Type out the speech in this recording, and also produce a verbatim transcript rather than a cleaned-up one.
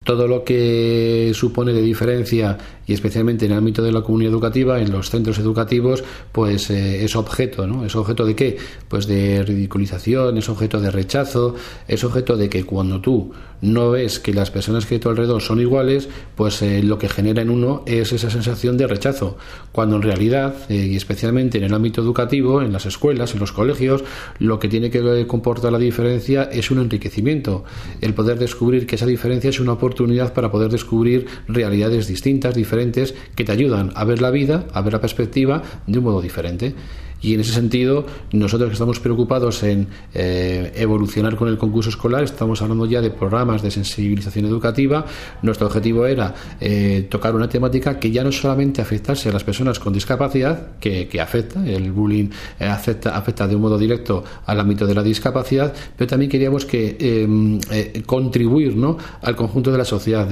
todo lo que supone de diferencia, y especialmente en el ámbito de la comunidad educativa, en los centros educativos, pues eh, es objeto, ¿no? ¿Es objeto de qué? Pues de ridiculización, es objeto de rechazo, es objeto de que cuando tú no ves que las personas que hay a tu alrededor son iguales, pues eh, lo que genera en uno es esa sensación de rechazo, cuando en realidad, eh, y especialmente en el ámbito educativo, en las escuelas, en los colegios, lo que tiene que comportar la diferencia es un enriquecimiento, el poder descubrir que esa diferencia es una oportunidad para poder descubrir realidades distintas, diferentes, que te ayudan a ver la vida, a ver la perspectiva de un modo diferente. Y en ese sentido, nosotros que estamos preocupados en eh, evolucionar con el concurso escolar, estamos hablando ya de programas de sensibilización educativa. Nuestro objetivo era eh, tocar una temática que ya no solamente afectase a las personas con discapacidad, que, que afecta, el bullying eh, afecta, afecta de un modo directo al ámbito de la discapacidad, pero también queríamos que eh, eh, contribuir, ¿no?, al conjunto de la sociedad.